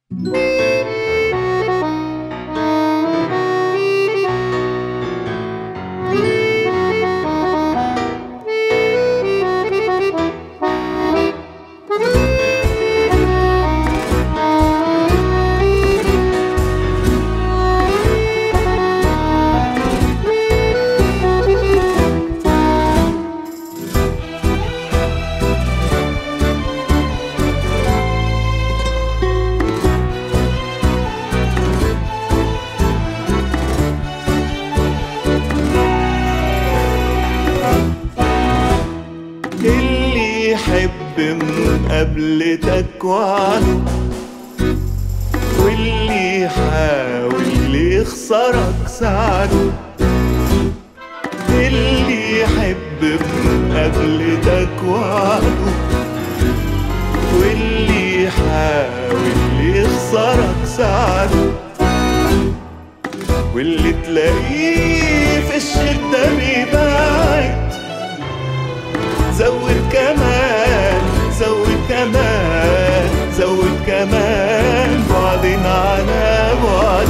اللي يحب مقابلتك وعده، واللي يحاول يخسرك ساعده. اللي يحب مقابلتك وعده، واللي يحاول يخسرك ساعده. واللي تلاقيه في الشدة بيبعد، زود كمان زود كمان زود كمان، بعدين على بعد.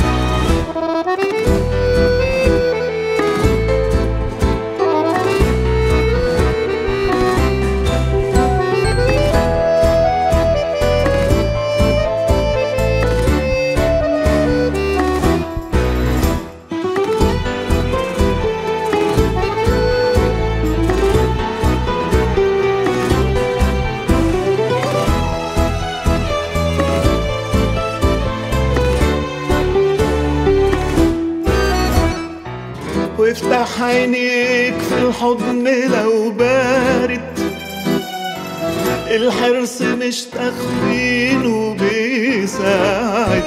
وافتح عينيك في الحضن لو بارد، الحرص مش تخفين وبيساعد.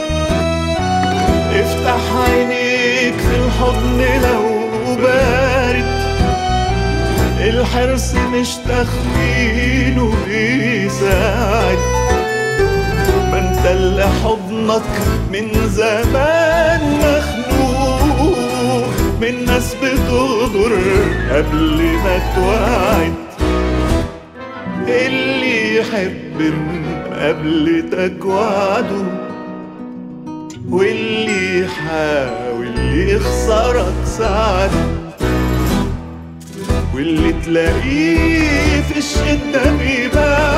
افتح عينيك في الحضن لو بارد، الحرص مش تخفين وبيساعد. ما انت اللي حضنك من زمان مخنوق من ناس بتغدر قبل ما توعد. اللي يحب مقابلتك وعده، واللي يحاول يخسرك ساعده. واللي تلاقيه في الشدة بيبان،